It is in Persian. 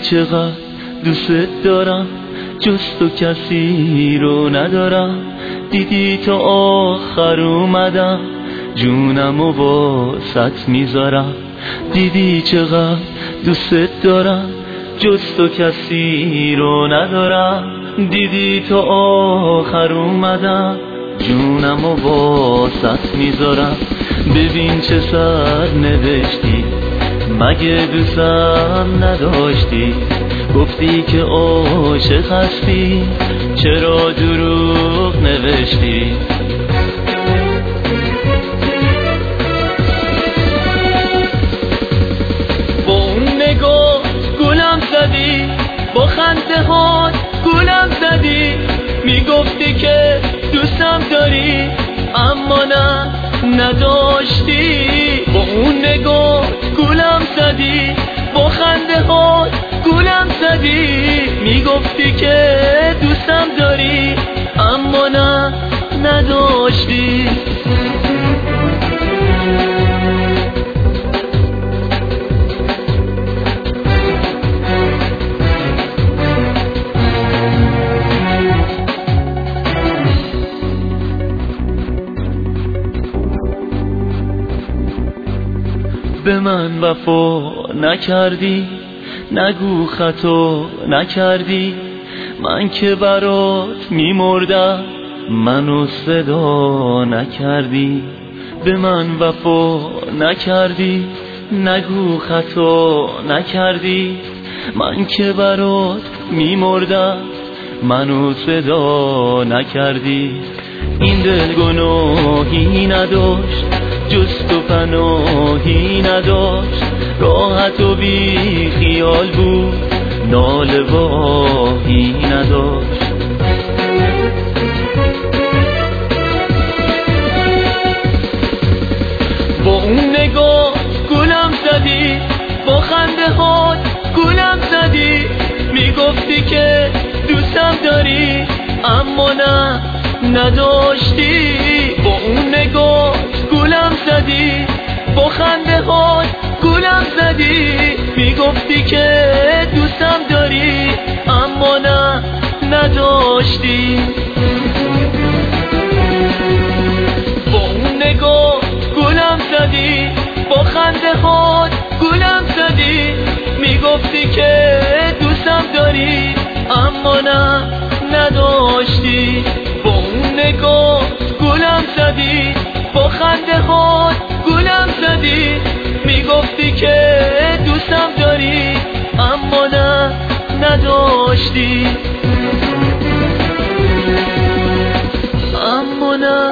چقدر دوست دارم، جز تو کسی رو ندارم. دیدی تا آخر اومدم، جونمو واسط میذارم. دیدی چقدر دوست دارم، جز تو کسی رو ندارم. دیدی تا آخر اومدم، جونمو واسط میذارم. ببین چه سر نوشتی، مگه دوستم نداشتی؟ گفتی که عاشق هستی، چرا دروغ نوشتی؟ با اون نگاه گولم زدی، با خنده هات گولم زدی. میگفتی که دوستم داری، اما نه نداشتی. با اون نگاه گولم زدی، با خنده هات گولم زدی. میگفتی که دوستم داری، اما نه نداشتی. به من وفا نکردی، نگو خطا نکردی. من که برات میمردم، منو صدا نکردی. به من وفا نکردی، نگو خطا نکردی. من که برات میمردم، منو صدا نکردی. این دل گناهی نداشت، جز تو پناهی نداشت. راحت و بی خیال بود، ناله و آهی نداشت. با اون نگاه گولم زدی، با خنده هات گولم زدی. میگفتی که دوستم داری، اما نه نداشتی. با اون نگاه گولم زدی، با خنده هات گولم زدی. میگفتی که دوستم داری، اما نه نداشتی. با اون نگاه گولم زدی، با خنده هات گولم زدی. میگفتی که دوستم داری، اما نه نداشتی. با اون نگاه گولم زدی، با خنده هات گولم زدی. میگفتی که دوستم داری، اما نه نداشتی. اما نه